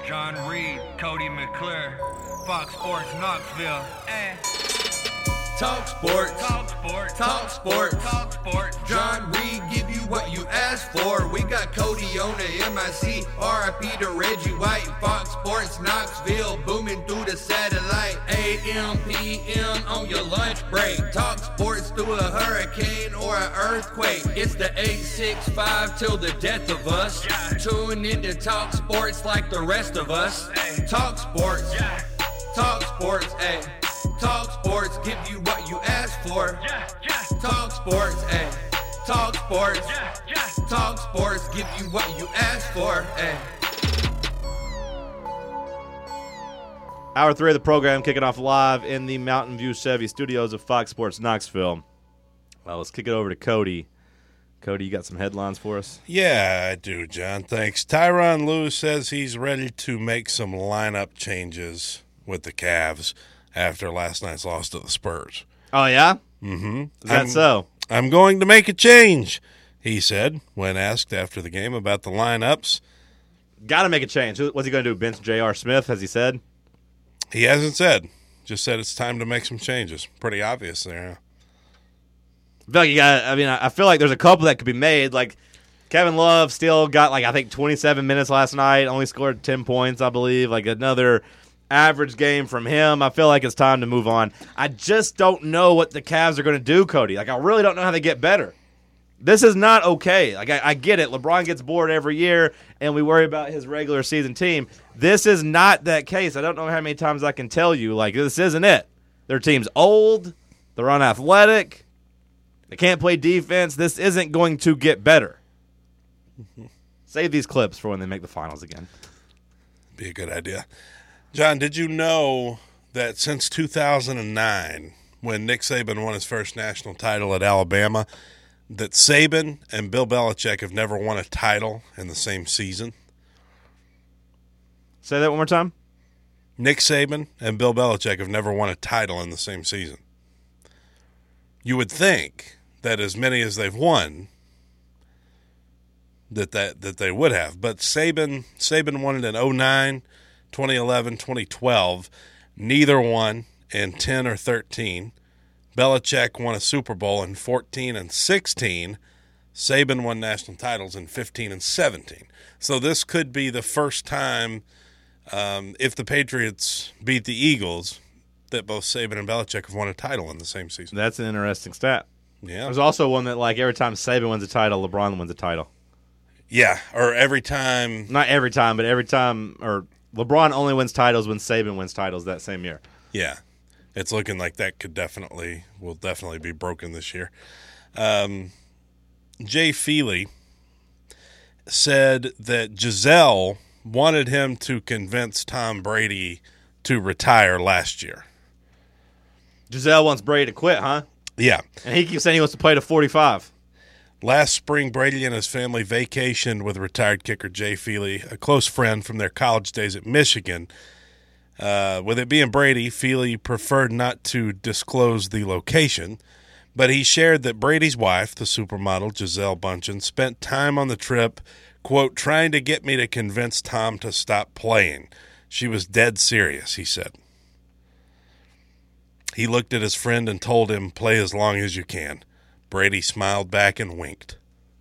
John Reed, Cody McClure, Fox Sports Knoxville. Talk sports. Talk sports. Talk sports. Talk sports. John Reed give you what you asked for. We got Cody on the MIC, RIP to Reggie White, Fox Sports Knoxville, booming through the satellite, AM, PM on your lunch break. Talk sports through a hurricane or an earthquake. It's the 865 till the death of us. Yeah. Tune in to Talk Sports like the rest of us. Hey. Talk sports. Yeah. Talk sports, ayy. Talk sports, give you what you asked for. Yeah. Talk sports, ayy. Talk sports. Yeah. Talk sports, give you what you asked for, ayy. Hour 3 of the program kicking off live in the Mountain View Chevy studios of Fox Sports Knoxville. Well, let's kick it over to Cody. Cody, you got some headlines for us? Yeah, I do, John. Thanks. Tyronn Lue says he's ready to make some lineup changes with the Cavs after last night's loss to the Spurs. Oh, yeah? Mm-hmm. Is that so? I'm going to make a change, he said when asked after the game about the lineups. Got to make a change. What's he going to do, bench J.R. Smith, has he said? He hasn't said. Just said it's time to make some changes. Pretty obvious there, huh? I feel like there's a couple that could be made. Like, Kevin Love still got, I think 27 minutes last night, only scored 10 points, I believe. Like, another average game from him. I feel like it's time to move on. I just don't know what the Cavs are going to do, Cody. Like, I really don't know how they get better. This is not okay. Like, I get it. LeBron gets bored every year, and we worry about his regular season team. This is not that case. I don't know how many times I can tell you, this isn't it. Their team's old. They're unathletic. They can't play defense. This isn't going to get better. Save these clips for when they make the finals again. Be a good idea. John, did you know that since 2009, when Nick Saban won his first national title at Alabama, that Saban and Bill Belichick have never won a title in the same season? Say that one more time. Nick Saban and Bill Belichick have never won a title in the same season. You would think that as many as they've won, that they would have. But Saban won it in 2009, 2011, 2012. Neither won in 10 or 13. Belichick won a Super Bowl in 14 and 16. Saban won national titles in 15 and 17. So this could be the first time, if the Patriots beat the Eagles, that both Saban and Belichick have won a title in the same season. That's an interesting stat. Yeah. There's also one that, every time Saban wins a title, LeBron wins a title. Yeah, or every time. Not every time, but every time, or LeBron only wins titles when Saban wins titles that same year. Yeah. It's looking like that will definitely be broken this year. Jay Feely said that Giselle wanted him to convince Tom Brady to retire last year. Giselle wants Brady to quit, huh? Yeah. And he keeps saying he wants to play to 45. Last spring, Brady and his family vacationed with retired kicker Jay Feely, a close friend from their college days at Michigan. With it being Brady, Feely preferred not to disclose the location, but he shared that Brady's wife, the supermodel Giselle Bundchen, spent time on the trip, quote, trying to get me to convince Tom to stop playing. She was dead serious, he said. He looked at his friend and told him, play as long as you can. Brady smiled back and winked.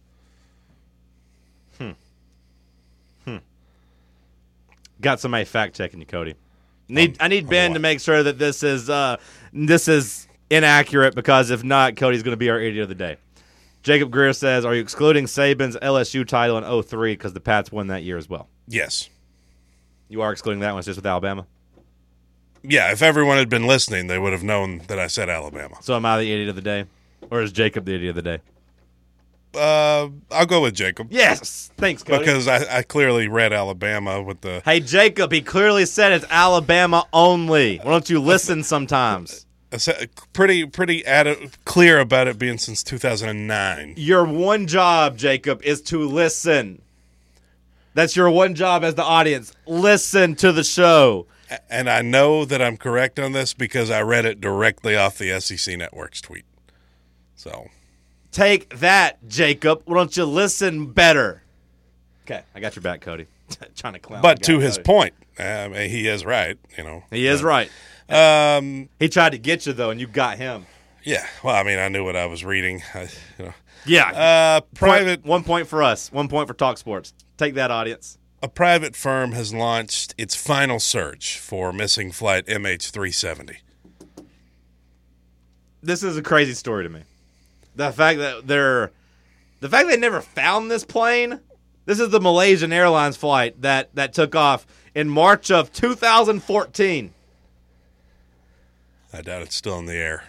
Got somebody fact-checking you, Cody. I need Ben to make sure that this is inaccurate, because if not, Cody's going to be our idiot of the day. Jacob Greer says, are you excluding Saban's LSU title in 2003 because the Pats won that year as well? Yes. You are excluding that one. It's just with Alabama? Yeah, if everyone had been listening, they would have known that I said Alabama. So am I the idiot of the day? Or is Jacob the idiot of the day? I'll go with Jacob. Yes! Thanks, Cody. Because I clearly read Alabama with the... Hey, Jacob, he clearly said it's Alabama only. Why don't you listen sometimes? Pretty clear about it being since 2009. Your one job, Jacob, is to listen. That's your one job as the audience. Listen to the show. And I know that I'm correct on this because I read it directly off the SEC Network's tweet. So... Take that, Jacob. Why don't you listen better? Okay, I got your back, Cody. Trying to clown. But the guy, to his point, he is right. he is right. Um, He tried to get you though, and you got him. yeah. Well, I mean, I knew what I was reading. Yeah. Private 1 point for us. 1 point for Talk Sports. Take that, audience. A private firm has launched its final search for missing flight MH370. This is a crazy story to me. The fact that they never found this plane. This is the Malaysian Airlines flight that took off in March of 2014. I doubt it's still in the air.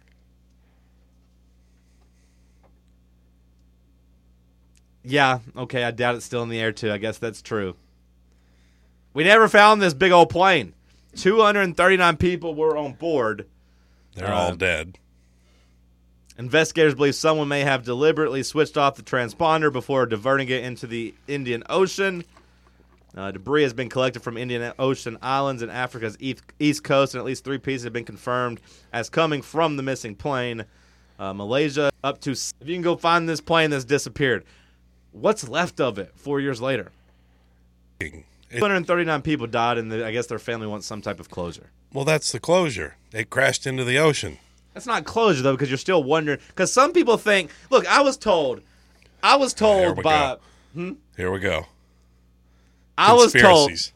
Yeah, okay, I doubt it's still in the air too. I guess that's true. We never found this big old plane. 239 people were on board. They're all dead. Investigators believe someone may have deliberately switched off the transponder before diverting it into the Indian Ocean. Debris has been collected from Indian Ocean islands in Africa's east coast, and at least 3 pieces have been confirmed as coming from the missing plane. Malaysia, up to... If you can go find this plane that's disappeared, what's left of it 4 years later? 239 people died, and I guess their family wants some type of closure. Well, that's the closure. It crashed into the ocean. That's not closure, though, because you're still wondering. Because some people think... Look, I was told by... Here we go. I was told... Conspiracies.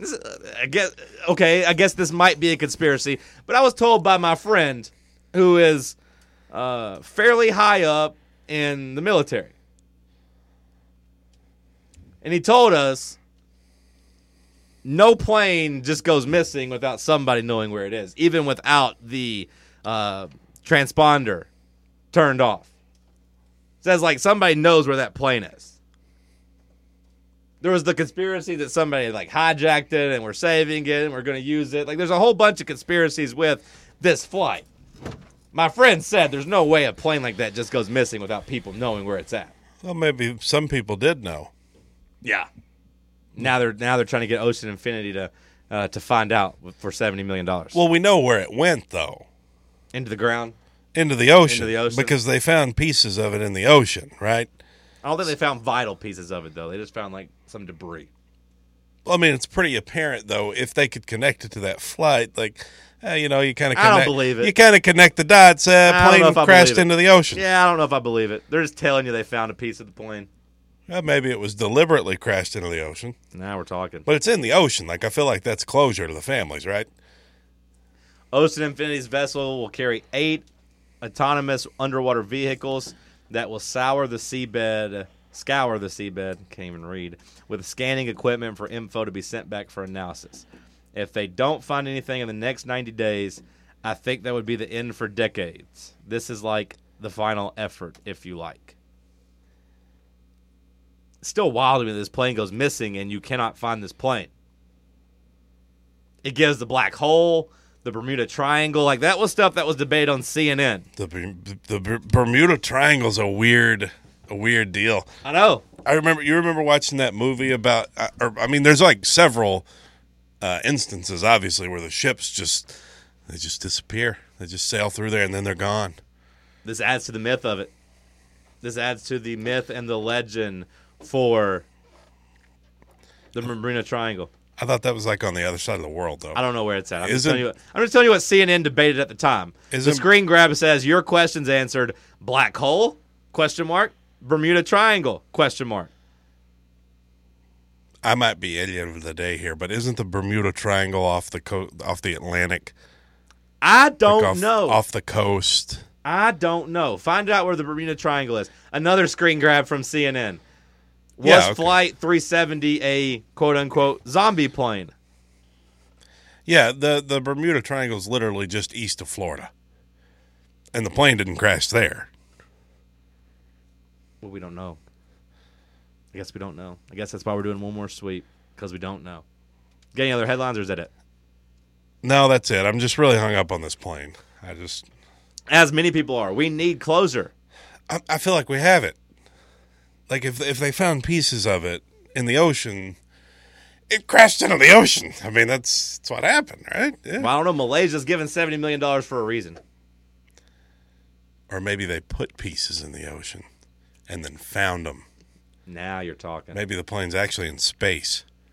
I guess this might be a conspiracy, but I was told by my friend who is fairly high up in the military. And he told us no plane just goes missing without somebody knowing where it is, even without the transponder turned off. It says like somebody knows where that plane is. There was the conspiracy that somebody like hijacked it and we're saving it and we're going to use it. Like there's a whole bunch of conspiracies with this flight. My friend said there's no way a plane like that just goes missing without people knowing where it's at. Well, maybe some people did know. Yeah. Now they're trying to get Ocean Infinity to find out for $70 million. Well, we know where it went, though. Into the ground? Into the ocean. Into the ocean. Because they found pieces of it in the ocean, right? I don't think they found vital pieces of it, though. They just found, like, some debris. Well, I mean, it's pretty apparent, though, if they could connect it to that flight. Like, you kind of connect. I don't believe it. You kind of connect the dots. I don't know Plane if I crashed believe it. into the ocean. Yeah, I don't know if I believe it. They're just telling you they found a piece of the plane. Well, maybe it was deliberately crashed into the ocean. Now we're talking. But it's in the ocean. Like, I feel like that's closure to the families, right? Ocean Infinity's vessel will carry 8 autonomous underwater vehicles that will scour the seabed, can't even read, with scanning equipment for info to be sent back for analysis. If they don't find anything in the next 90 days, I think that would be the end for decades. This is like the final effort, if you like. It's still wild to me that this plane goes missing and you cannot find this plane. It gives the black hole, the Bermuda Triangle. Like, that was stuff that was debated on CNN. The Bermuda Triangle's a weird deal. I know. You remember watching that movie about, there's like several instances, obviously, where the ships just disappear. They just sail through there and then they're gone. This adds to the myth of it. This adds to the myth and the legend for the Bermuda Triangle. I thought that was like on the other side of the world, though. I don't know where it's at. I'm just telling you what CNN debated at the time. The screen grab says, your questions answered, black hole, ? Bermuda Triangle, ? I might be idiot of the day here, but isn't the Bermuda Triangle off the Atlantic? I don't know. Off the coast. I don't know. Find out where the Bermuda Triangle is. Another screen grab from CNN. Was Flight 370 a quote-unquote zombie plane? Yeah, the Bermuda Triangle is literally just east of Florida. And the plane didn't crash there. Well, we don't know. I guess we don't know. I guess that's why we're doing one more sweep, because we don't know. Got any other headlines, or is that it? No, that's it. I'm just really hung up on this plane. As many people are. We need closure. I feel like we have it. Like, if they found pieces of it in the ocean, it crashed into the ocean. I mean, that's what happened, right? Yeah. Well, I don't know. Malaysia's given $70 million for a reason. Or maybe they put pieces in the ocean and then found them. Now you're talking. Maybe the plane's actually in space.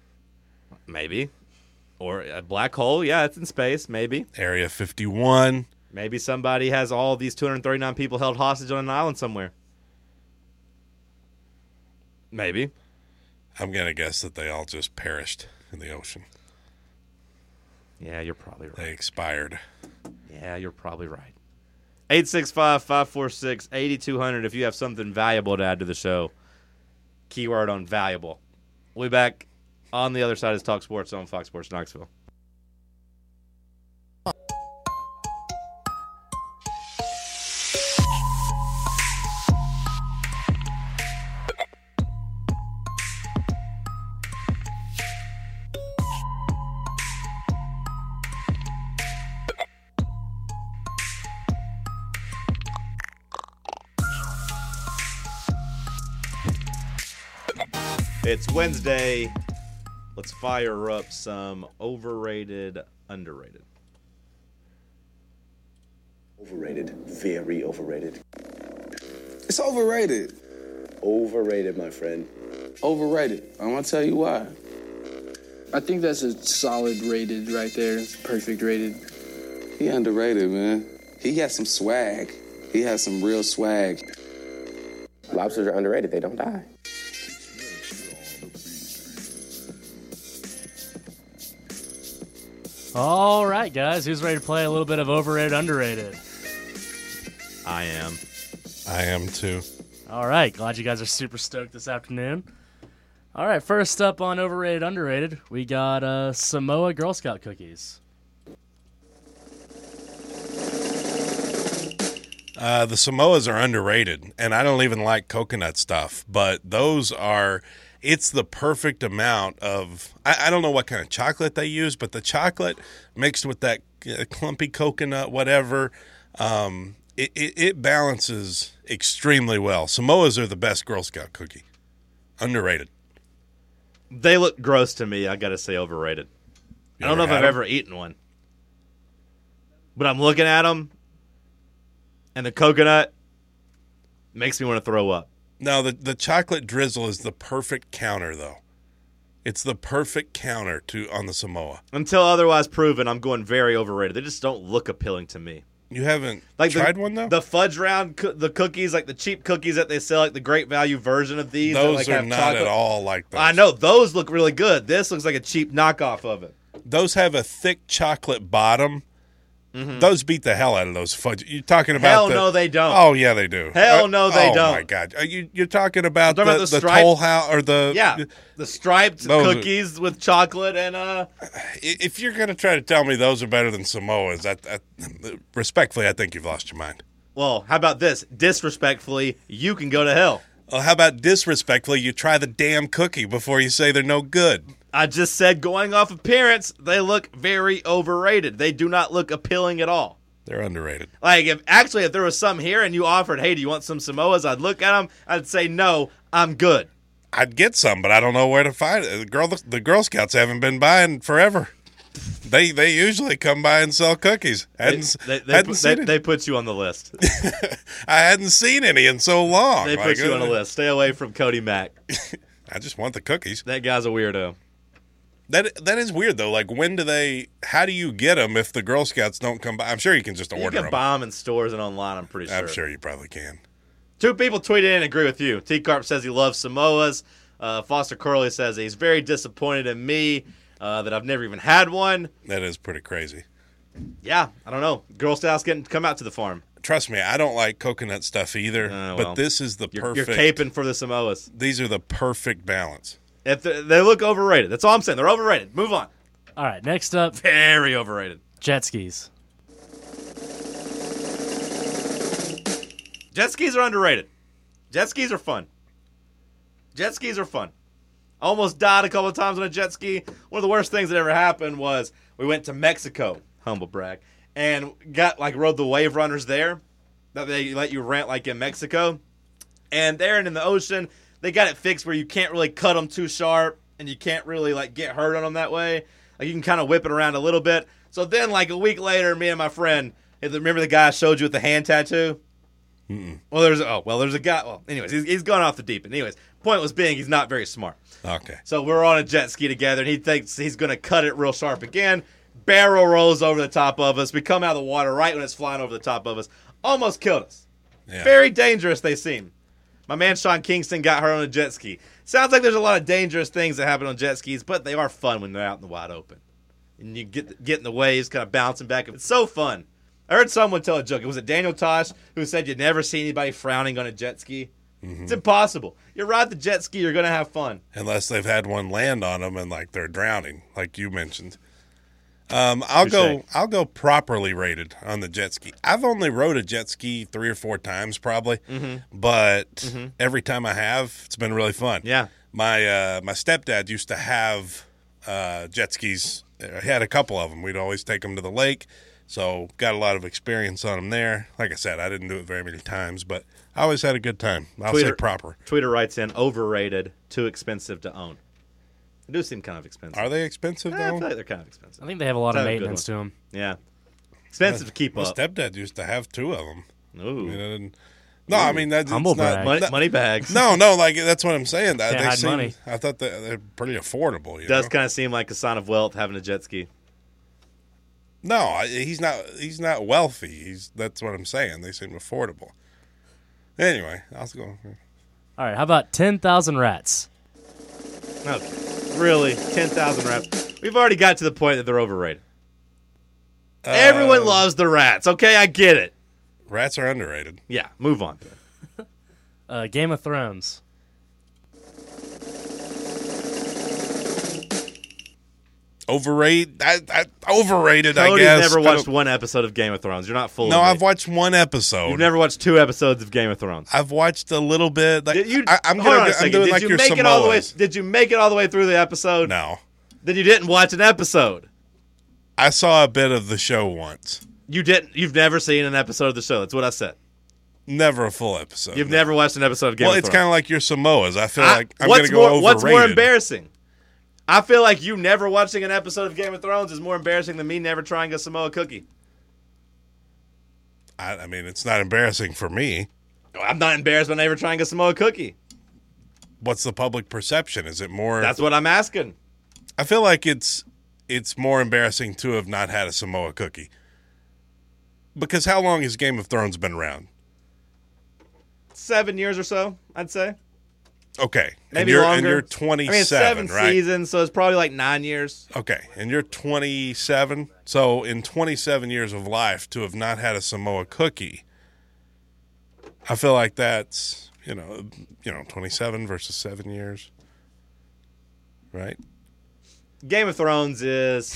Maybe. Or a black hole, yeah, it's in space, maybe. Area 51. Maybe somebody has all these 239 people held hostage on an island somewhere. Maybe. I'm going to guess that they all just perished in the ocean. Yeah, you're probably right. They expired. Yeah, you're probably right. 865-546-8200 if you have something valuable to add to the show. Keyword on valuable. We'll be back on the other side of Talk Sports on Fox Sports Knoxville. It's Wednesday. Let's fire up some overrated, underrated. Overrated. Very overrated. It's overrated. Overrated, my friend. Overrated. I'm gonna tell you why. I think that's a solid rated right there. It's perfect rated. He underrated, man. He has some swag. He has some real swag. Lobsters are underrated. They don't die. All right, guys. Who's ready to play a little bit of overrated, underrated? I am. I am too. All right. Glad you guys are super stoked this afternoon. All right. First up on overrated, underrated, we got Samoa Girl Scout cookies. The Samoas are underrated, and I don't even like coconut stuff, but those are, it's the perfect amount of, I don't know what kind of chocolate they use, but the chocolate mixed with that clumpy coconut, whatever, it balances extremely well. Samoas are the best Girl Scout cookie. Underrated. They look gross to me. I got to say overrated. I don't know if I've ever eaten one. But I'm looking at them, and the coconut makes me want to throw up. No, the chocolate drizzle is the perfect counter, though. It's the perfect counter on the Samoa. Until otherwise proven, I'm going very overrated. They just don't look appealing to me. You haven't like tried one, though? The fudge round, the cookies, like the cheap cookies that they sell, like the great value version of these. Those that, like, are not at all like those. I know. Those look really good. This looks like a cheap knockoff of it. Those have a thick chocolate bottom. Mm-hmm. Those beat the hell out of those fudge. You're talking about Hell no, they don't. Oh, yeah, they do. Hell no, they don't. Oh, my God. You're talking about the striped, Toll House or the... Yeah, the striped cookies with chocolate and... If you're going to try to tell me those are better than Samoas, respectfully, I think you've lost your mind. Well, how about this? Disrespectfully, you can go to hell. Well, how about disrespectfully, you try the damn cookie before you say they're no good? I just said going off appearance, they look very overrated. They do not look appealing at all. They're underrated. Like, if there was some here and you offered, hey, do you want some Samoas? I'd look at them. I'd say, no, I'm good. I'd get some, but I don't know where to find it. The Girl Scouts haven't been buying forever. They usually come by and sell cookies. They put you on the list. I hadn't seen any in so long. They put you on the list. Stay away from Cody Mack. I just want the cookies. That guy's a weirdo. That is weird, though. Like, how do you get them if the Girl Scouts don't come by? I'm sure you can just order them. You can buy them in stores and online, I'm pretty sure. I'm sure you probably can. 2 people tweeted in and agree with you. T-Carp says he loves Samoas. Foster Curley says he's very disappointed in me that I've never even had one. That is pretty crazy. Yeah, I don't know. Girl Scouts come out to the farm. Trust me, I don't like coconut stuff either, but this is the perfect... You're caping for the Samoas. These are the perfect balance. If they look overrated. That's all I'm saying. They're overrated. Move on. All right, next up. Very overrated. Jet skis. Jet skis are underrated. Jet skis are fun. Jet skis are fun. I almost died a couple of times on a jet ski. One of the worst things that ever happened was we went to Mexico, humble brag, and rode the wave runners there that they let you rent in Mexico. And there and in the ocean, they got it fixed where you can't really cut them too sharp and you can't really get hurt on them that way. Like you can kind of whip it around a little bit. So then a week later, me and my friend, remember the guy I showed you with the hand tattoo? Well, there's a guy. Well, anyways, he's gone off the deep end. Anyways, point was being he's not very smart. Okay. So we're on a jet ski together, and he thinks he's going to cut it real sharp again. Barrel rolls over the top of us. We come out of the water right when it's flying over the top of us. Almost killed us. Yeah. Very dangerous they seem. My man Sean Kingston got hurt on a jet ski. Sounds like there's a lot of dangerous things that happen on jet skis, but they are fun when they're out in the wide open. And you get in the waves, kind of bouncing back. It's so fun. I heard someone tell a joke. Was it Daniel Tosh who said you'd never see anybody frowning on a jet ski? Mm-hmm. It's impossible. You ride the jet ski, you're going to have fun. Unless they've had one land on them and like they're drowning, like you mentioned. I'll go properly rated on the jet ski. I've only rode a jet ski 3 or 4 times probably, but every time I have, it's been really fun. Yeah. My stepdad used to have jet skis. He had a couple of them. We'd always take them to the lake, so got a lot of experience on them there. Like I said, I didn't do it very many times, but I always had a good time. I'll say proper. Tweeter writes in, overrated, too expensive to own. They do seem kind of expensive. Are they expensive, though? I feel like they're kind of expensive. I think they have a lot of maintenance to them. Yeah. Expensive to keep My up. stepdad used to have 2 of them. Ooh. I mean, that's Humble not brag. Money bags. No, like that's what I'm saying. Can't hide money. I thought they're pretty affordable. It does kind of seem like a sign of wealth having a jet ski. No, he's not. He's not wealthy. That's what I'm saying. They seem affordable. Anyway, I'll go. All right, how about 10,000 rats? Okay. Really? 10,000 rats? We've already got to the point that they're overrated. Everyone loves the rats. Okay, I get it. Rats are underrated. Yeah, move on. Game of Thrones. Overrated. Overrated. Cody's I guess. never watched one episode of Game of Thrones. You're not full. No, of I've watched one episode. You've never watched 2 episodes of Game of Thrones. I've watched a little bit. Like, Did you? I'm hold on a I'm second. doing Did like you your make it all the way? Samoas. Did you make it all the way through the episode? No. Then you didn't watch an episode. I saw a bit of the show once. You didn't. You've never seen an episode of the show. That's what I said. Never a full episode. You've never watched an episode of Game of Thrones. Well, it's kind of like your Samoas. I feel like I'm going to go overrated. What's more embarrassing? I feel like you never watching an episode of Game of Thrones is more embarrassing than me never trying a Samoa cookie. I mean, it's not embarrassing for me. I'm not embarrassed by never trying a Samoa cookie. What's the public perception? Is it more? That's what I'm asking. I feel like it's more embarrassing to have not had a Samoa cookie. Because how long has Game of Thrones been around? 7 years or so, I'd say. Okay. Maybe longer. longer. And you're 27, I mean, it's 7 right? seasons, so it's probably like 9 years. Okay. And you're 27. So in 27 years of life, to have not had a Samoa cookie, I feel like that's, 27 versus 7 years. Right? Game of Thrones is...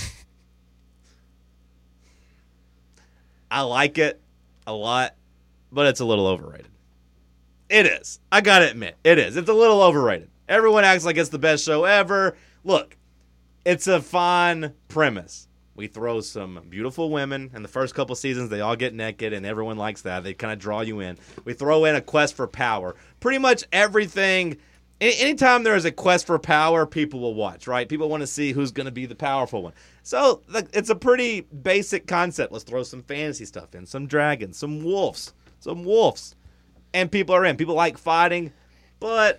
I like it a lot, but it's a little overrated. It is. I gotta admit, it is. It's a little overrated. Everyone acts like it's the best show ever. Look, it's a fine premise. We throw some beautiful women. In the first couple seasons, they all get naked, and everyone likes that. They kind of draw you in. We throw in a quest for power. Pretty much everything. Anytime there is a quest for power, people will watch, right? People want to see who's going to be the powerful one. So it's a pretty basic concept. Let's throw some fantasy stuff in. Some dragons, some wolves. And people are in. People like fighting, but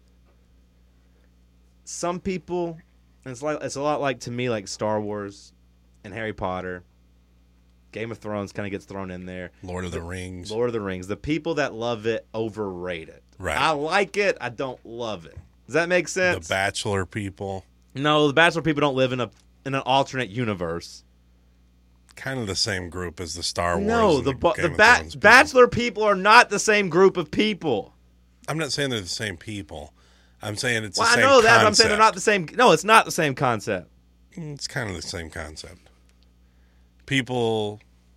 some people, it's a lot like, to me, like Star Wars and Harry Potter. Game of Thrones kind of gets thrown in there. Lord of the Rings. The people that love it overrate it. Right. I like it. I don't love it. Does that make sense? The Bachelor people. No, the Bachelor people don't live in an alternate universe. Kind of the same group as the Star Wars. No, and the Game of Thrones people. Bachelor people are not the same group of people. I'm not saying they're the same people. I'm saying it's Well, the I same know that, concept. but I'm saying they're not the same. No, it's not the same concept. It's kind of the same concept. People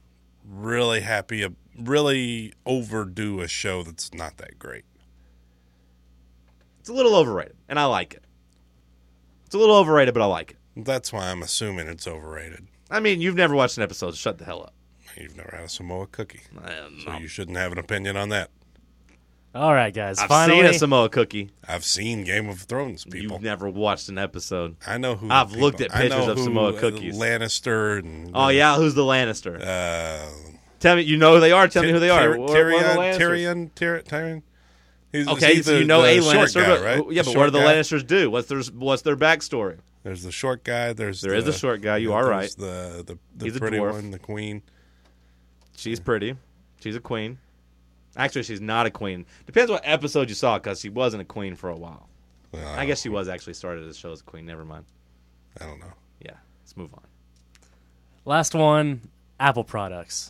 really overdo a show that's not that great. It's a little overrated, and I like it. It's a little overrated, but I like it. That's why I'm assuming it's overrated. I mean, you've never watched an episode, so shut the hell up. You've never had a Samoa cookie. So No. you shouldn't have an opinion on that. All right, guys. I've finally, seen a Samoa cookie. I've seen Game of Thrones people. You've never watched an episode. I know who. I've the looked people- at pictures I know of who, Samoa cookies. Lannister and Oh, yeah? Who's the Lannister? Tell me, you know who they are. Tell me who they are. What are the Lannisters? Tyrion. Okay, so you know a Lannister, guy, right? Yeah, but what do the Lannisters do? What's their backstory? There's the short guy. There is the short guy. You are right. The He's pretty a dwarf. one, the queen. She's pretty. She's a queen. Actually, she's not a queen. Depends what episode you saw, because she wasn't a queen for a while. Well, I guess she was actually started as show as a queen. Never mind. I don't know. Yeah, let's move on. Last one, Apple products.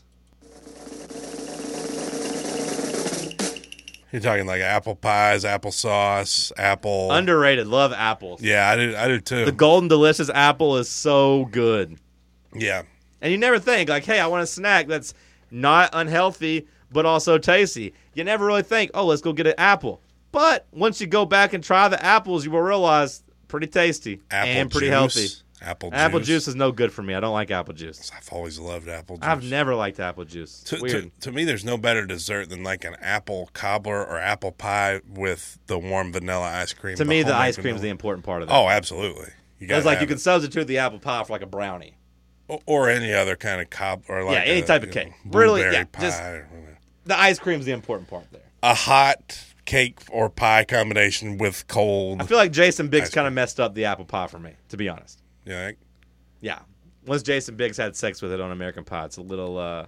You're talking like apple pies, applesauce, apple. Underrated. Love apples. Yeah, I do too. The Golden Delicious apple is so good. Yeah. And you never think, like, hey, I want a snack that's not unhealthy, but also tasty. You never really think, oh, let's go get an apple. But once you go back and try the apples, you will realize pretty tasty and pretty healthy. Apple juice is no good for me. I don't like apple juice. I've always loved apple juice. I've never liked apple juice. Weird. To me, there's no better dessert than like an apple cobbler or apple pie with the warm vanilla ice cream. To me, the ice cream is the important part of that. Oh, absolutely. It's like you can substitute the apple pie for like a brownie. Or any other kind of cobbler. Or like any type of cake. Really, pie. Just, the ice cream is the important part there. A hot cake or pie combination with cold. I feel like Jason Biggs kind of messed up the apple pie for me, to be honest. Yeah. Yeah. Once Jason Biggs had sex with it on American Pie, it's a little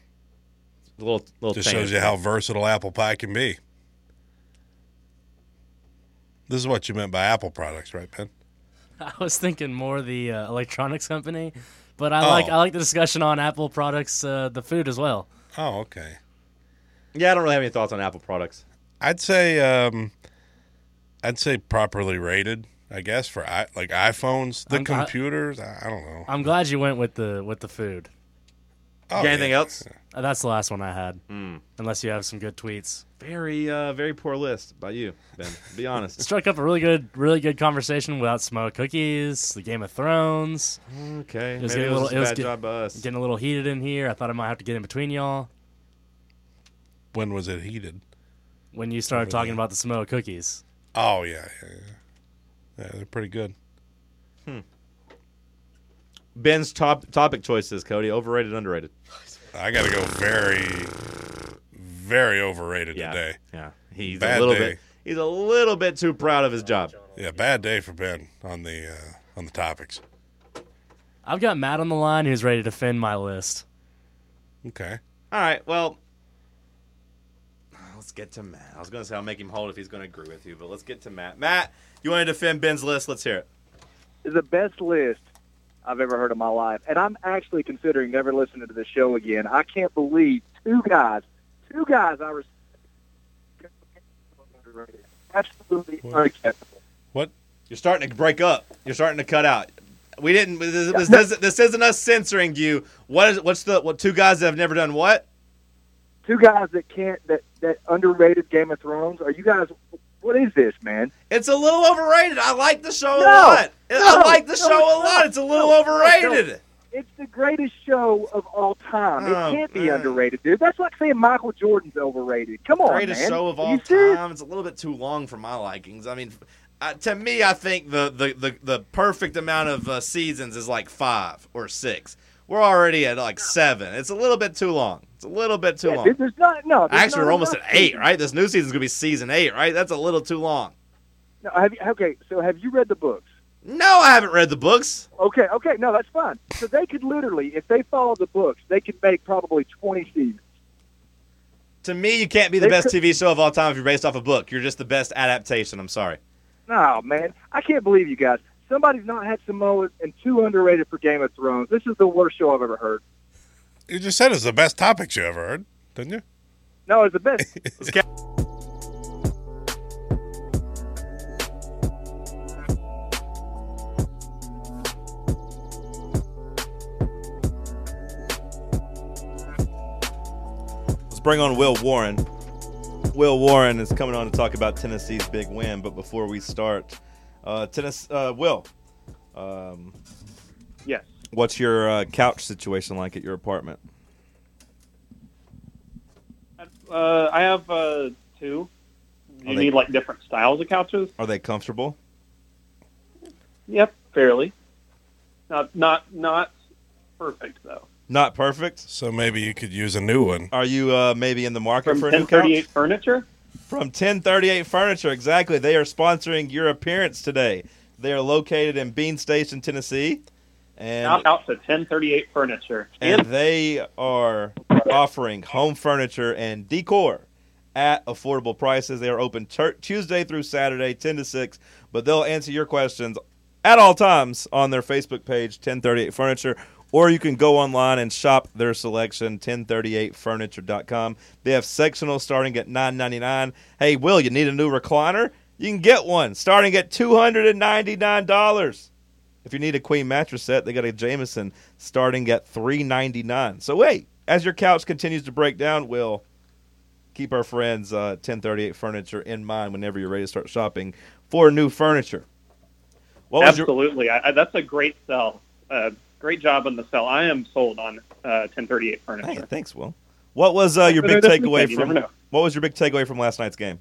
just shows you how versatile apple pie can be. This is what you meant by Apple products, right, Ben? I was thinking more the electronics company, but I like the discussion on Apple products, the food as well. Oh, okay. Yeah, I don't really have any thoughts on Apple products. I'd say properly rated. I guess for like iPhones, computers. I don't know. I'm glad you went with the food. Oh, anything else? That's the last one I had. Unless you have some good tweets. Very poor list by you, Ben. Be honest. Struck up a really good conversation without Samoa Cookies, the Game of Thrones. Okay, it was maybe getting it was a bad job by us. Getting a little heated in here. I thought I might have to get in between y'all. When was it heated? When you started talking about the Samoa Cookies. Oh yeah. Yeah, they're pretty good. Ben's topic choices, Cody. Overrated, underrated? I got to go very, very overrated today. Yeah, he's a little bit too proud of his job. Yeah, bad day for Ben on the topics. I've got Matt on the line who's ready to defend my list. Okay. All right. Well, let's get to Matt. I was going to say I'll make him hold if he's going to agree with you, but let's get to Matt. Matt, you want to defend Ben's list? Let's hear it. It's the best list I've ever heard in my life, and I'm actually considering never listening to the show again. I can't believe two guys I respect. Absolutely unacceptable. What? You're starting to break up. You're starting to cut out. We didn't. This isn't us censoring you. What's two guys that have never done what? Two guys that underrated Game of Thrones. Are you guys? What is this, man? It's a little overrated. I like the show a lot. I like the show a lot. It's a little overrated. It's the greatest show of all time. It can't be underrated, dude. That's like saying Michael Jordan's overrated. Come on, greatest man. Show of all time. It's a little bit too long for my likings. I mean, to me, I think the perfect amount of seasons is like 5 or 6. We're already at like 7. It's a little bit too long. It's a little bit too long. Dude, Actually, we're almost at 8, right? This new season's going to be season 8, right? That's a little too long. No, so have you read the books? No, I haven't read the books. Okay, no, that's fine. So they could literally, if they follow the books, they could make probably 20 seasons. To me, you can't be the best TV show of all time if you're based off a book. You're just the best adaptation. I'm sorry. No, man. I can't believe you guys. Somebody's not had Samoa and too underrated for Game of Thrones. This is the worst show I've ever heard. You just said it's the best topics you ever heard, didn't you? No, it's the best. Let's bring on Will Warren. Will Warren is coming on to talk about Tennessee's big win. But before we start, Will. Yes. What's your couch situation like at your apartment? I have 2. Do you need like different styles of couches? Are they comfortable? Yep, fairly. Not perfect though. Not perfect. So maybe you could use a new one. Are you maybe in the market From for a new couch? 1038 Furniture? From 1038 Furniture, exactly. They are sponsoring your appearance today. They are located in Bean Station, Tennessee. And Out to 1038 Furniture. And they are offering home furniture and decor at affordable prices. They are open Tuesday through Saturday, 10 to 6, but they'll answer your questions at all times on their Facebook page, 1038 Furniture, or you can go online and shop their selection, 1038furniture.com. They have sectionals starting at $9.99. Hey, Will, you need a new recliner? You can get one starting at $299. If you need a queen mattress set, they got a Jameson starting at $399. So wait, as your couch continues to break down, Will, keep our friends 1038 Furniture in mind whenever you're ready to start shopping for new furniture. Absolutely. That's a great sell. Great job on the sell. I am sold on 1038 Furniture. Hey, thanks, Will. What was your big takeaway from? What was your big takeaway from last night's game?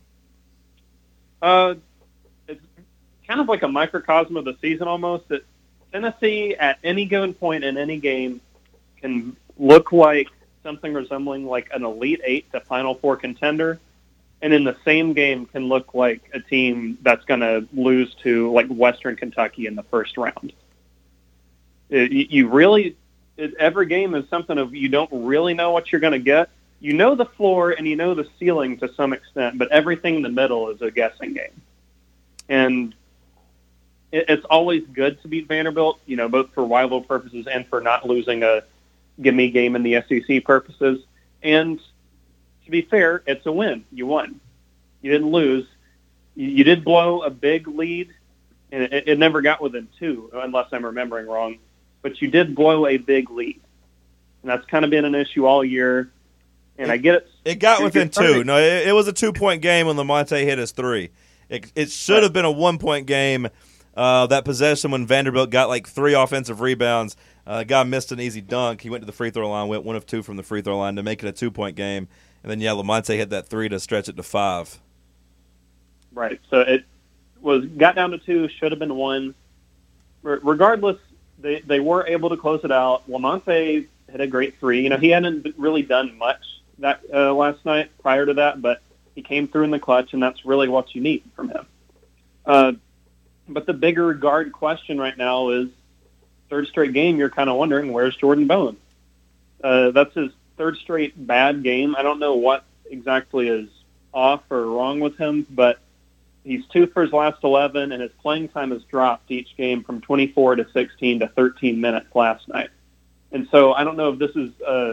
It's kind of like a microcosm of the season almost. That Tennessee, at any given point in any game, can look like something resembling like an Elite Eight to Final Four contender, and in the same game can look like a team that's going to lose to like Western Kentucky in the first round. Every game is something of you don't really know what you're going to get. You know the floor and you know the ceiling to some extent, but everything in the middle is a guessing game. And it's always good to beat Vanderbilt, both for rival purposes and for not losing a gimme game in the SEC purposes. And to be fair, it's a win. You won. You didn't lose. You did blow a big lead, and it never got within 2, unless I'm remembering wrong. But you did blow a big lead, and that's kind of been an issue all year. And I get it. It got within 2. No, it was a 2-point game when Lamonte hit his 3. It should have been a 1-point game. That possession when Vanderbilt got like 3 offensive rebounds. Guy missed an easy dunk. He went to the free throw line, went 1 of 2 from the free throw line to make it a 2-point game. And then, Lamonte hit that 3 to stretch it to 5. Right. So it got down to 2, should have been 1. Regardless, they were able to close it out. Lamonte hit a great 3. He hadn't really done much that last night prior to that, but he came through in the clutch, and that's really what you need from him. But the bigger guard question right now is, third straight game, you're kind of wondering, where's Jordan Bone? That's his third straight bad game. I don't know what exactly is off or wrong with him, but he's 2 for his last 11, and his playing time has dropped each game from 24 to 16 to 13 minutes last night. And so I don't know if this is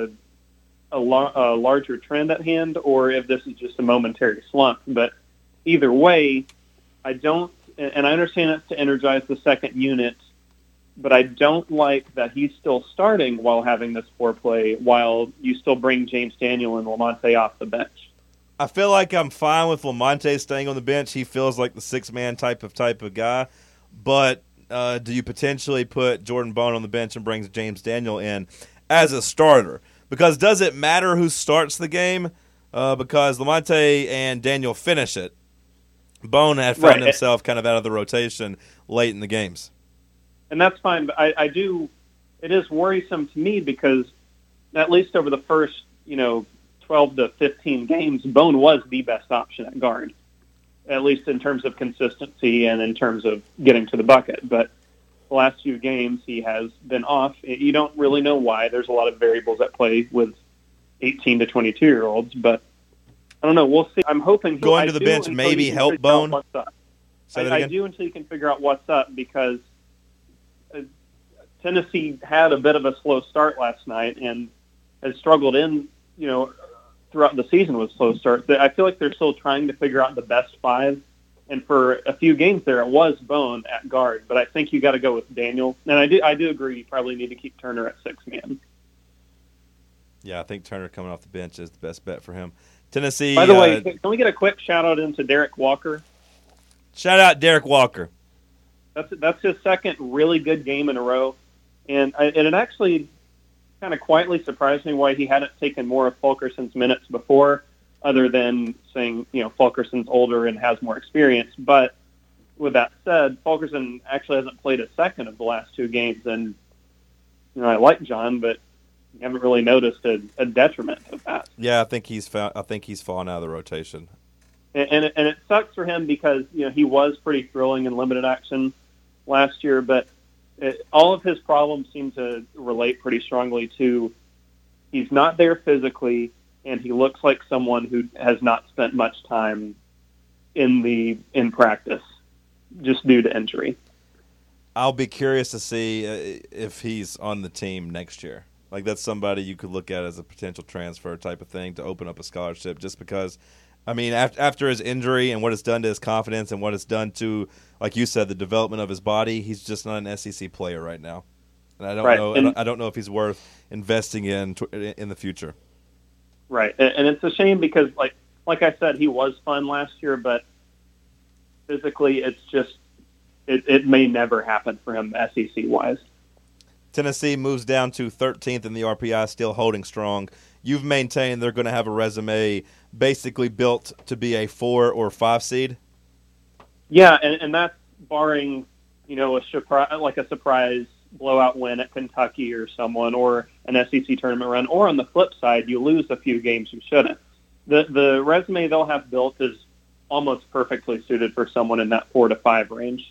a larger trend at hand or if this is just a momentary slump. But either way, I don't, and I understand it's to energize the second unit, but I don't like that he's still starting while having this foreplay, while you still bring James Daniel and Lamonte off the bench. I feel like I'm fine with Lamonte staying on the bench. He feels like the 6-man type of guy. But do you potentially put Jordan Bone on the bench and brings James Daniel in as a starter? Because does it matter who starts the game? Because Lamonte and Daniel finish it. Bone had found himself kind of out of the rotation late in the games. And that's fine, but I do. It is worrisome to me because at least over the first, 12 to 15 games, Bone was the best option at guard, at least in terms of consistency and in terms of getting to the bucket. But the last few games, he has been off. You don't really know why. There's a lot of variables at play with 18 to 22-year-olds, but I don't know. We'll see. I'm hoping going to the bench maybe help Bone. I do until you can figure out what's up, because Tennessee had a bit of a slow start last night and has struggled throughout the season with slow starts. I feel like they're still trying to figure out the best 5. And for a few games there, it was Bone at guard. But I think you got to go with Daniel. And I do agree you probably need to keep Turner at 6-man. Yeah, I think Turner coming off the bench is the best bet for him. Tennessee. By the way, can we get a quick shout-out into Derek Walker? Shout out Derek Walker. That's his second really good game in a row. And it actually kind of quietly surprised me why he hadn't taken more of Fulkerson's minutes before, other than saying, Fulkerson's older and has more experience. But with that said, Fulkerson actually hasn't played a second of the last 2 games. And, I like John, but you haven't really noticed a detriment of that. Yeah, I think he's fallen out of the rotation. And it sucks for him because he was pretty thrilling in limited action last year, but all of his problems seem to relate pretty strongly to he's not there physically, and he looks like someone who has not spent much time in practice just due to injury. I'll be curious to see if he's on the team next year. Like, that's somebody you could look at as a potential transfer type of thing to open up a scholarship, just because, I mean, after his injury and what it's done to his confidence and what it's done to, like you said, the development of his body, he's just not an SEC player right now. And I don't know. I don't know if he's worth investing in the future. Right, and it's a shame because, like I said, he was fun last year, but physically, it's just it may never happen for him SEC wise. Tennessee moves down to 13th in the RPI, still holding strong. You've maintained they're going to have a resume basically built to be a 4 or 5 seed. Yeah, and that's barring a surprise blowout win at Kentucky or someone, or an SEC tournament run, or on the flip side, you lose a few games you shouldn't. The resume they'll have built is almost perfectly suited for someone in that 4 to 5 range.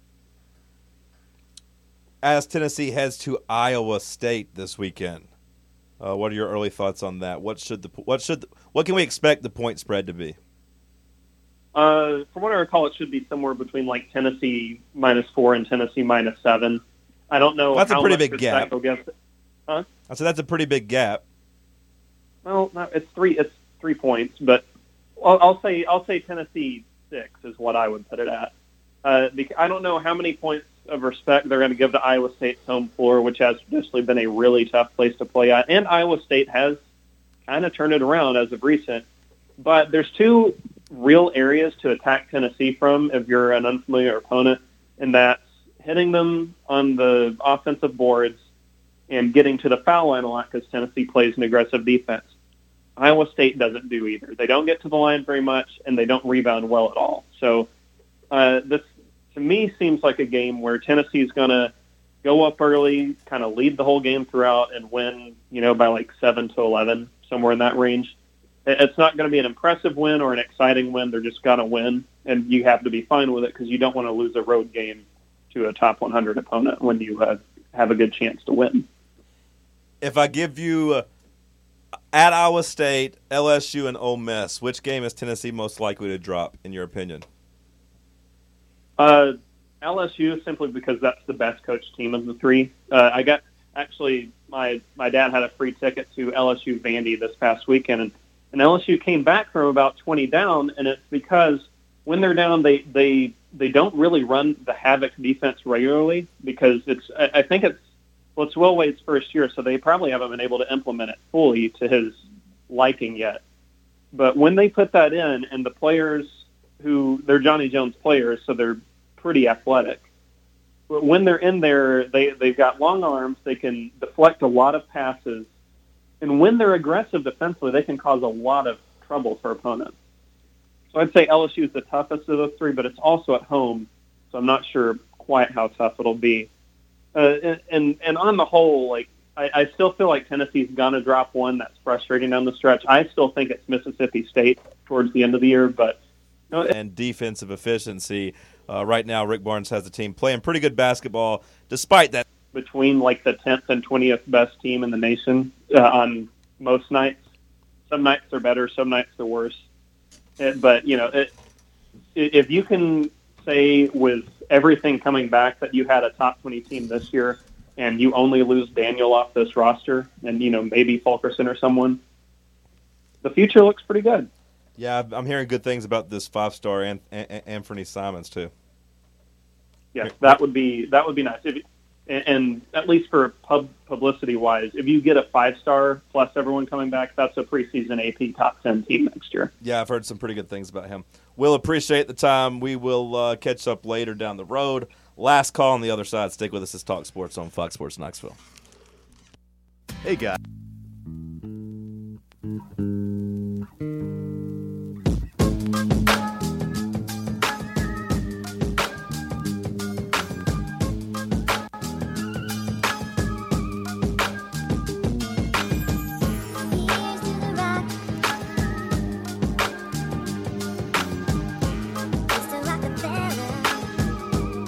As Tennessee heads to Iowa State this weekend, what are your early thoughts on that? What can we expect the point spread to be? From what I recall, it should be somewhere between Tennessee -4 and Tennessee -7. I don't know. That's how a pretty much big gap. Huh? I said that's a pretty big gap. Well, no, it's 3 points, but I'll say Tennessee 6 is what I would put it at. I don't know how many points of respect they're going to give to Iowa State's home floor, which has traditionally been a really tough place to play at, and Iowa State has kind of turned it around as of recent. But there's 2 real areas to attack Tennessee from if you're an unfamiliar opponent, and that's hitting them on the offensive boards and getting to the foul line a lot because Tennessee plays an aggressive defense. Iowa State doesn't do either. They don't get to the line very much, and they don't rebound well at all. So this, to me, seems like a game where Tennessee's going to go up early, kind of lead the whole game throughout, and win, by 7 to 11, somewhere in that range. It's not going to be an impressive win or an exciting win. They're just going to win, and you have to be fine with it because you don't want to lose a road game to a top 100 opponent when you have a good chance to win. If I give you at Iowa State, LSU, and Ole Miss, which game is Tennessee most likely to drop, in your opinion? LSU, simply because that's the best coached team of the 3. My dad had a free ticket to LSU Vandy this past weekend, and LSU came back from about 20 down, and it's because when they're down, they don't really run the havoc defense regularly because I think it's Will Wade's first year, so they probably haven't been able to implement it fully to his liking yet. But when they put that in, and the players they're Johnny Jones players, so they're pretty athletic. But when they're in there, they've got long arms, they can deflect a lot of passes, and when they're aggressive defensively, they can cause a lot of trouble for opponents. So I'd say LSU is the toughest of those 3, but it's also at home, so I'm not sure quite how tough it'll be. And on the whole, I still feel like Tennessee's going to drop one. That's frustrating down the stretch. I still think it's Mississippi State towards the end of the year, but and defensive efficiency. Right now, Rick Barnes has the team playing pretty good basketball, despite that. Between the 10th and 20th best team in the nation on most nights. Some nights they're better, some nights they're worse. But, if you can say with everything coming back that you had a top 20 team this year and you only lose Daniel off this roster and, maybe Fulkerson or someone, the future looks pretty good. Yeah, I'm hearing good things about this 5-star Anthony Simons, too. Yes, that would be nice. And at least for publicity-wise, if you get a 5-star plus everyone coming back, that's a preseason AP top 10 team next year. Yeah, I've heard some pretty good things about him. We'll appreciate the time. We will catch up later down the road. Last call on the other side. Stick with us as Talk Sports on Fox Sports Knoxville. Hey, guys.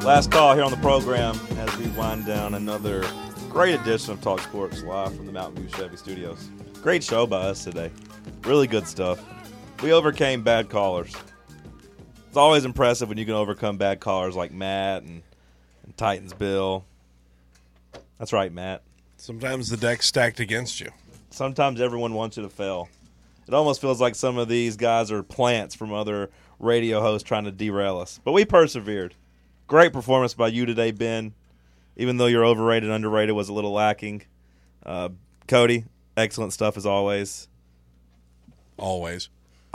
Last call here on the program as we wind down another great edition of Talk Sports live from the Mountain View Chevy Studios. Great show by us today. Really good stuff. We overcame bad callers. It's always impressive when you can overcome bad callers like Matt and Titans Bill. That's right, Matt. Sometimes the deck's stacked against you. Sometimes everyone wants you to fail. It almost feels like some of these guys are plants from other radio hosts trying to derail us. But we persevered. Great performance by you today, Ben. Even though your overrated, underrated was a little lacking. Cody, excellent stuff as always. Always.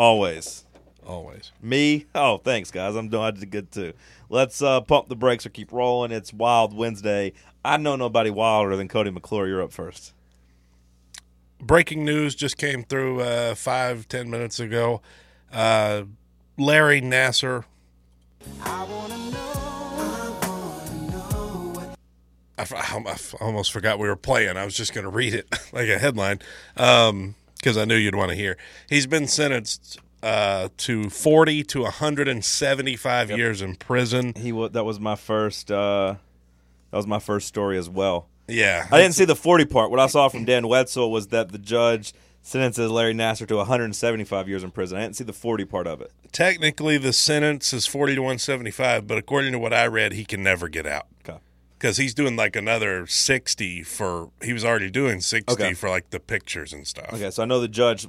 Me? Oh, thanks, guys. I did good, too. Let's pump the brakes or keep rolling. It's Wild Wednesday. I know nobody wilder than Cody McClure. You're up first. Breaking news just came through 5-10 minutes ago. Larry Nassar. I almost forgot we were playing. I was just going to read it like a headline because I knew you'd want to hear. He's been sentenced to 40 to 175 years in prison. That was my first. That was my first story as well. Yeah, I didn't see the 40 part. What I saw from Dan Wetzel was that the judge sentences Larry Nassar to 175 years in prison. I didn't see the 40 part of it. Technically, the sentence is 40 to 175, but according to what I read, he can never get out. Okay. Because he's doing like another 60 for – he was already doing 60 for like the pictures and stuff. Okay, so I know the judge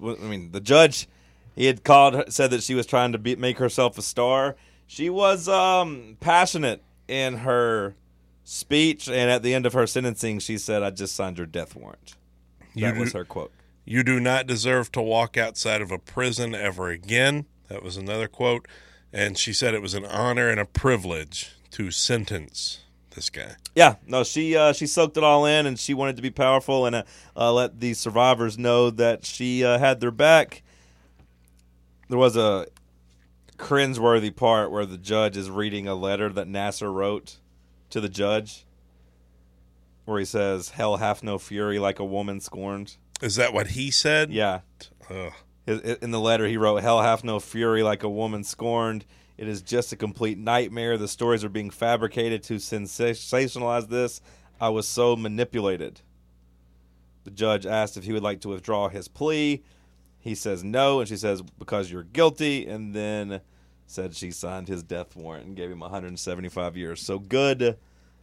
he had said that she was trying to make herself a star. She was passionate in her speech, and at the end of her sentencing, she said, "I just signed your death warrant." That was her quote. You do not deserve to walk outside of a prison ever again. That was another quote. And she said it was an honor and a privilege to sentence this guy. Yeah, no, she soaked it all in, and she wanted to be powerful and let the survivors know that she had their back. There was a cringeworthy part where the judge is reading a letter that Nassar wrote to the judge, where he says, "Hell hath no fury like a woman scorned." Is that what he said? Yeah. Ugh. In the letter, he wrote, "Hell hath no fury like a woman scorned. It is just a complete nightmare. The stories are being fabricated to sensationalize this. I was so manipulated." The judge asked if he would like to withdraw his plea. He says no, and she says, "Because you're guilty," and then said she signed his death warrant and gave him 175 years. So good,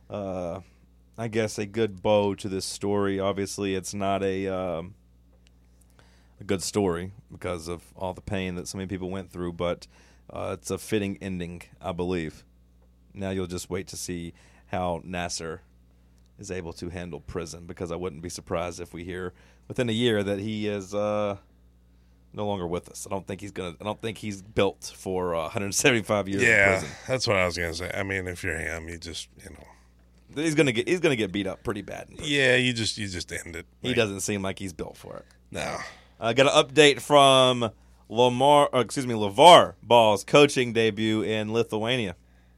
I guess a good bow to this story. Obviously, it's not a good story because of all the pain that so many people went through, but it's a fitting ending, I believe. Now you'll just wait to see how Nassar is able to handle prison, because I wouldn't be surprised if we hear within a year that he is no longer with us. I don't think he's built for 175 years in prison. Yeah, that's what I was gonna say. I mean, if you're him, you just he's gonna get beat up pretty bad. Yeah, you just end it. He doesn't seem like he's built for it. No. I got an update from LeVar Ball's coaching debut in Lithuania.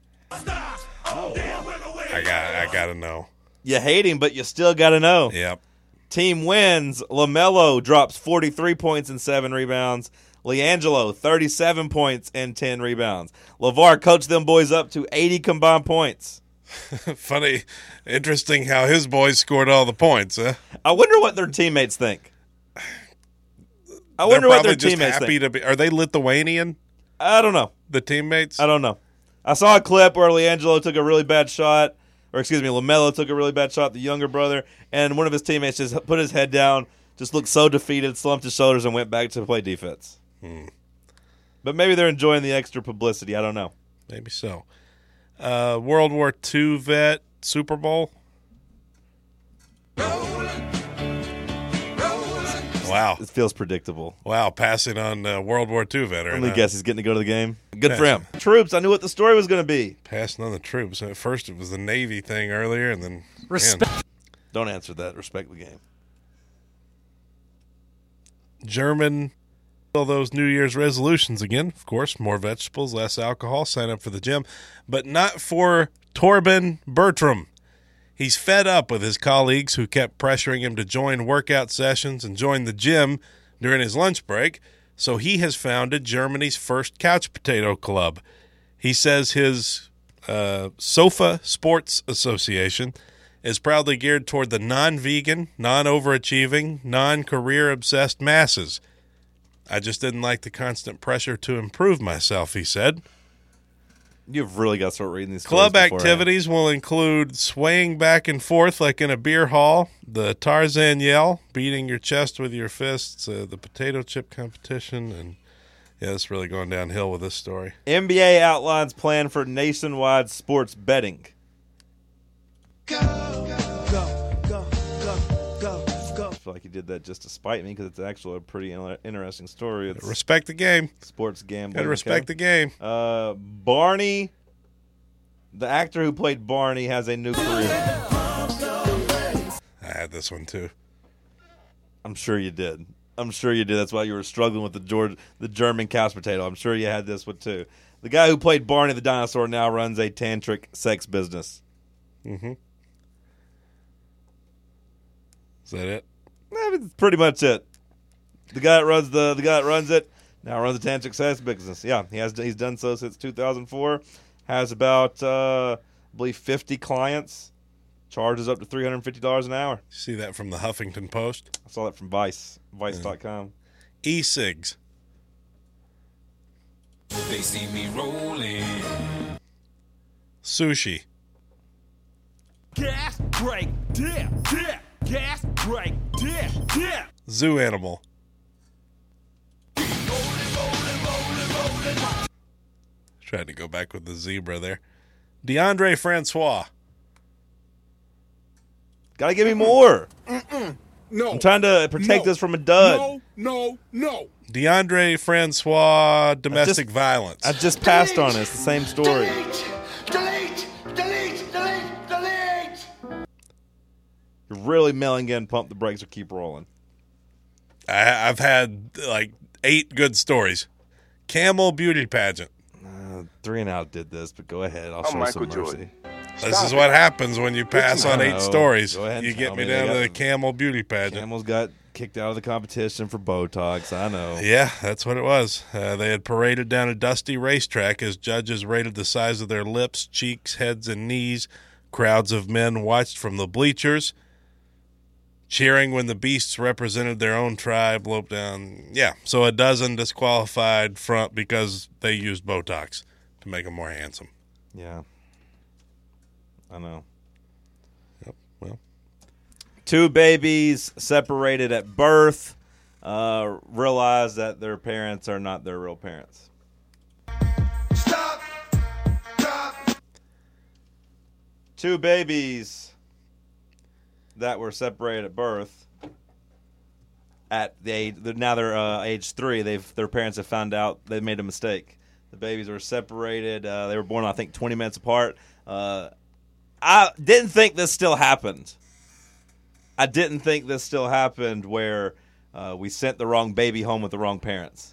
I gotta know. You hate him, but you still gotta know. Yep. Team wins. LaMelo drops 43 points and 7 rebounds. LiAngelo, 37 points and 10 rebounds. LeVar coached them boys up to 80 combined points. Funny, interesting how his boys scored all the points, huh? I wonder what their teammates think. They're probably just happy to be. Are they Lithuanian? I don't know. The teammates? I don't know. I saw a clip where LiAngelo took a really bad shot. LaMelo took a really bad shot, the younger brother, and one of his teammates just put his head down, just looked so defeated, slumped his shoulders, and went back to play defense. But maybe they're enjoying the extra publicity. I don't know. Maybe so. World War II vet, Super Bowl. Wow. It feels predictable. Wow, passing on World War II veteran. Let me guess, he's getting to go to the game. Good for him. Troops, I knew what the story was going to be. Passing on the troops. At first it was the Navy thing earlier, and then... Respect. Man. Don't answer that. Respect the game. German... All those New Year's resolutions again. Of course, more vegetables, less alcohol, sign up for the gym. But not for Torben Bertram. He's fed up with his colleagues who kept pressuring him to join workout sessions and join the gym during his lunch break, so he has founded Germany's first couch potato club. He says his SOFA Sports Association is proudly geared toward the non-vegan, non-overachieving, non-career obsessed masses. I just didn't like the constant pressure to improve myself, he said. You've really got to start reading these Club stories beforehand. activities will include swaying back and forth like in a beer hall, the Tarzan yell, beating your chest with your fists, the potato chip competition, and yeah, it's really going downhill with this story. NBA outlines plan for nationwide sports betting. I feel like he did that just to spite me because it's actually a pretty interesting story. It's Respect the game. sports gambling. Gotta respect the game. Barney, the actor who played Barney, has a new career. I had this one too. I'm sure you did. That's why you were struggling with the German couch potato. I'm sure you had this one too. The guy who played Barney the dinosaur now runs a tantric sex business. Mm-hmm. Is that it? That's pretty much it. The guy that runs it now runs a tantric sex business. Yeah, he's done so since 2004. Has about I believe 50 clients. Charges up to $350 an hour. See that from the Huffington Post? I saw that from Vice.com. E-cigs. They see me rolling. Sushi. Gas, brake, dip, dip. Gas, brake, dip, dip. Zoo animal. Tried to go back with the zebra there. DeAndre Francois. Gotta give me more. No. I'm trying to protect us from a dud. No. DeAndre Francois, domestic violence. I just passed on it. It's the same story. Delete. You're really mailing in, pump the brakes, or keep rolling. I've had like 8 good stories. Camel beauty pageant. 3 and Out did this, but go ahead. I'll show Michael some mercy. Jordan. This is what happens when you pass on 8 stories. Go ahead and You tell get me me. down They to got- the camel beauty pageant. Camels got kicked out of the competition for Botox. I know. Yeah, that's what it was. They had paraded down a dusty racetrack as judges rated the size of their lips, cheeks, heads, and knees. Crowds of men watched from the bleachers, cheering when the beasts represented their own tribe. Loped down. Yeah, so a dozen disqualified because they used Botox to make them more handsome. Yeah. I know. Yep. Well, 2 babies separated at birth realize that their parents are not their real parents. Stop. 2 babies that were separated at birth at the age, now they're age 3. Their parents have found out they made a mistake. The babies were separated. They were born, I think, 20 minutes apart. I didn't think this still happened. Where we sent the wrong baby home with the wrong parents.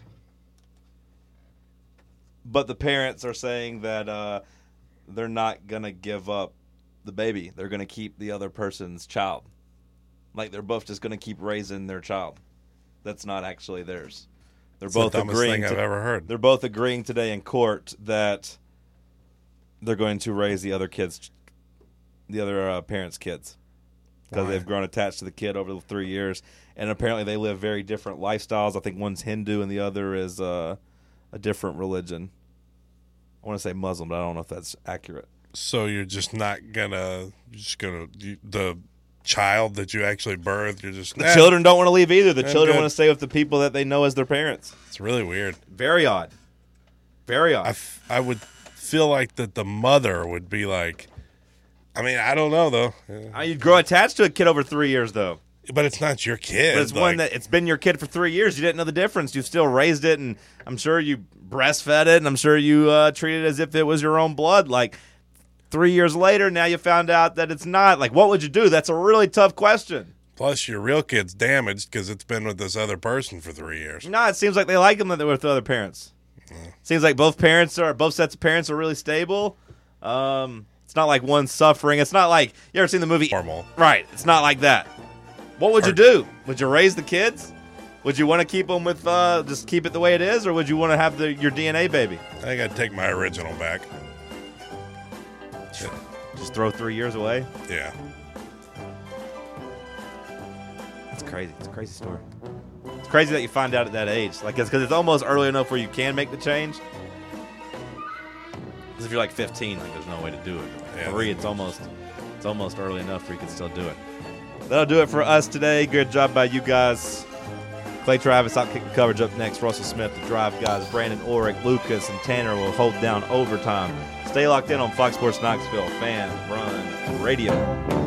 But the parents are saying that they're not going to give up the baby. They're going to keep the other person's child. Like, they're both just going to keep raising their child. That's not actually theirs. They're it's both the dumbest agreeing thing I've ever heard. They're both agreeing today in court that they're going to raise the other parents' kids, because they've grown attached to the kid over the 3 years, and apparently they live very different lifestyles. I think one's Hindu and the other is a different religion. I want to say Muslim, but I don't know if that's accurate. So you're just not the child that you actually birthed, you're just The children don't want to leave either. The I'm children good. want to stay with the people that they know as their parents. It's really weird. Very odd. Very odd. I would feel like that the mother would be like, I mean, I don't know though. You'd grow attached to a kid over 3 years, though. But it's not your kid. But it's one that it's been your kid for 3 years. You didn't know the difference. You still raised it, and I'm sure you breastfed it, and I'm sure you treated it as if it was your own blood. Like, 3 years later, now you found out that it's not. Like, what would you do? That's a really tough question. Plus, your real kid's damaged because it's been with this other person for 3 years. No, it seems like they like them that they're with the other parents. Seems like both sets of parents are really stable. It's not like one's suffering. It's not like, you ever seen the movie? Normal. Right. It's not like that. What would you do? Would you raise the kids? Would you want to keep them with, just keep it the way it is, or would you want to have your DNA baby? I got to take my original back. Just throw 3 years away. Yeah. That's crazy. It's a crazy story. It's crazy that you find out at that age. Like, it's because it's almost early enough where you can make the change. Because if you're like 15, like there's no way to do it. Yeah. 3, it's almost early enough where you can still do it. That'll do it for us today. Good job by you guys. Clay Travis out kicking coverage up next. Russell Smith, the drive guys. Brandon Ulrich, Lucas, and Tanner will hold down overtime. Stay locked in on Fox Sports Knoxville Fan Run Radio.